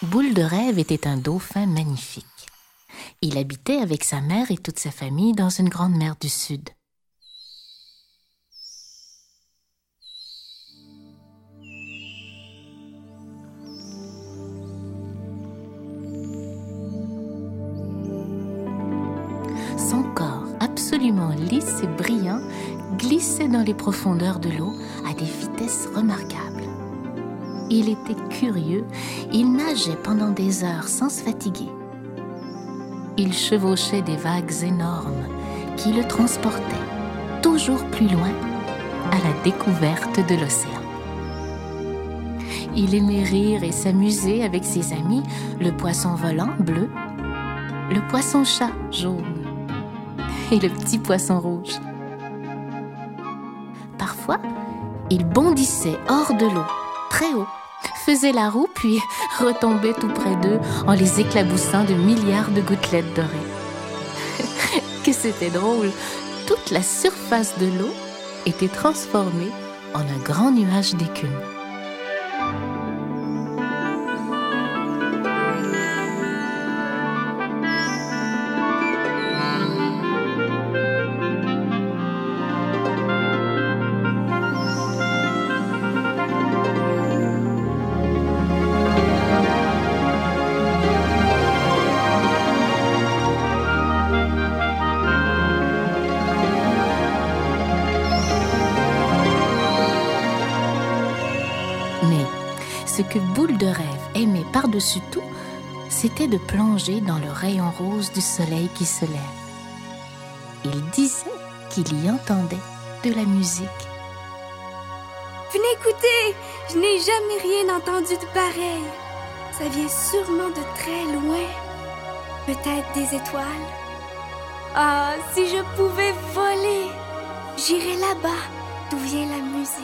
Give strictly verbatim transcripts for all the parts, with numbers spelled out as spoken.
Boule de Rêve était un dauphin magnifique. Il habitait avec sa mère et toute sa famille dans une grande mer du Sud. Son corps, absolument lisse et brillant, glissait dans les profondeurs de l'eau à des vitesses remarquables. Il était curieux, il nageait pendant des heures sans se fatiguer. Il chevauchait des vagues énormes qui le transportaient toujours plus loin à la découverte de l'océan. Il aimait rire et s'amuser avec ses amis, le poisson volant bleu, le poisson-chat jaune et le petit poisson rouge. Parfois, il bondissait hors de l'eau, très haut, faisait la roue puis retombait tout près d'eux en les éclaboussant de milliards de gouttelettes dorées. Que c'était drôle! Toute la surface de l'eau était transformée en un grand nuage d'écume. Mais ce que Boule de Rêve aimait par-dessus tout, c'était de plonger dans le rayon rose du soleil qui se lève. Il disait qu'il y entendait de la musique. Venez écouter! Je n'ai jamais rien entendu de pareil. Ça vient sûrement de très loin. Peut-être des étoiles. Ah, si je pouvais voler! J'irais là-bas, d'où vient la musique.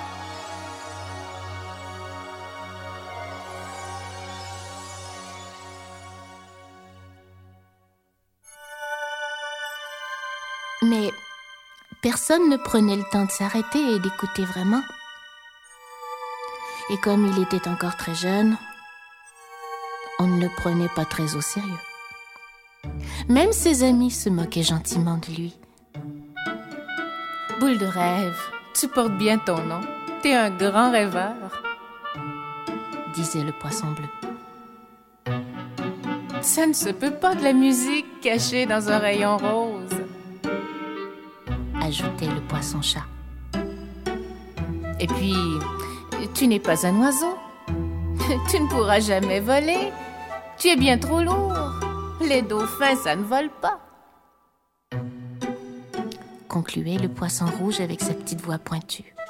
Mais personne ne prenait le temps de s'arrêter et d'écouter vraiment. Et comme il était encore très jeune, on ne le prenait pas très au sérieux. Même ses amis se moquaient gentiment de lui. « Boule de Rêve, tu portes bien ton nom. T'es un grand rêveur, » disait le poisson bleu. « Ça ne se peut pas de la musique cachée dans un rayon rose, » ajoutait le poisson-chat. « Et puis, tu n'es pas un oiseau. Tu ne pourras jamais voler. Tu es bien trop lourd. Les dauphins, ça ne vole pas. » concluait le poisson rouge avec sa petite voix pointue.